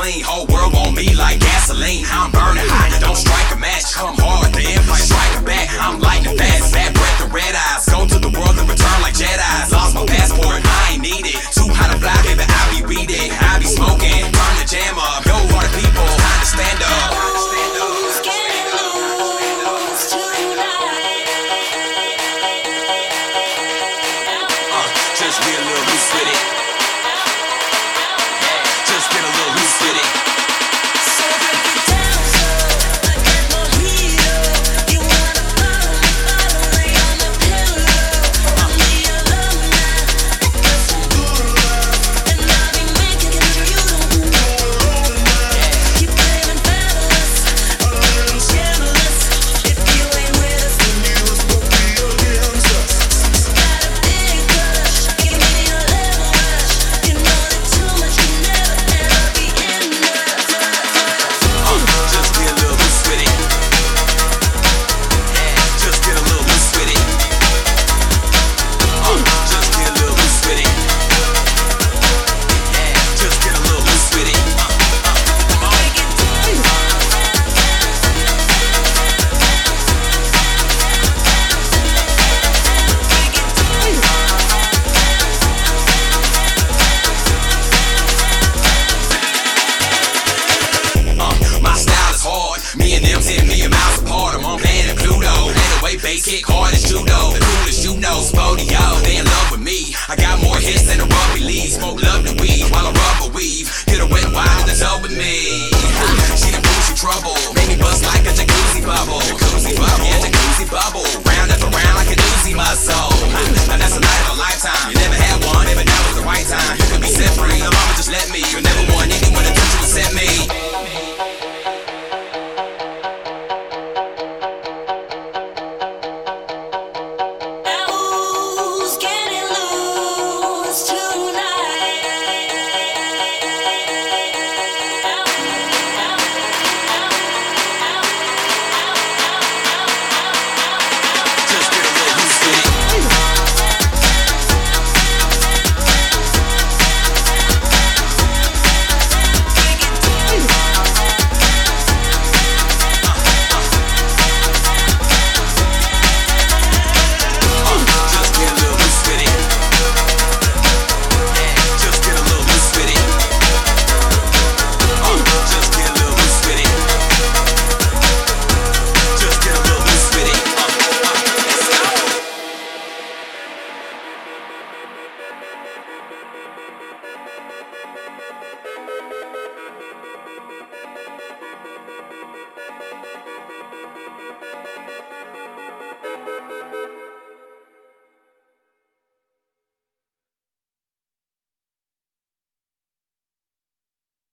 clean. Whole world on me like gasoline. I'm burning hot, don't strike a match. Come hard, the empire strike back. I'm lightning fast, bad breath and red eyes. Go to the world and return like Jedi's. Lost my passport, I ain't need it. Too hot to fly, baby, I be weed it. I be smoking, turn the jam up. Yo, all the people, time to stand up. Just get a little loose with it. Just get a little loose with it. So break it down, so I get more heat up. You wanna follow, lay on the pillow. I'm the alumni, got some good love, and I'll be making it through you. Keep living fabulous, a little jealous. If you ain't with us, then you won't be against us. Got a big crush, give me a level rush. You know that too much can never ever be enough. Just get a little loose with it. Just get a little loose with it. Just get a little loose with it. Just get a little loose with it. Break it down. My style is hard. Me and them 10 million miles apart. I'm on planet Pluto. Play the way bass kick hard as judo. The coolest you know, Spodio. They in love with me. I got more hits than a rugby league. Smoke love to weed while I rubber weave. Get a wet wine in the tub with me. She the bougie trouble. Make me bust like a jacuzzi bubble. Jacuzzi bubble, yeah, jacuzzi bubble. Round after round like an Uzi muscle. Now that's a night of a lifetime. You never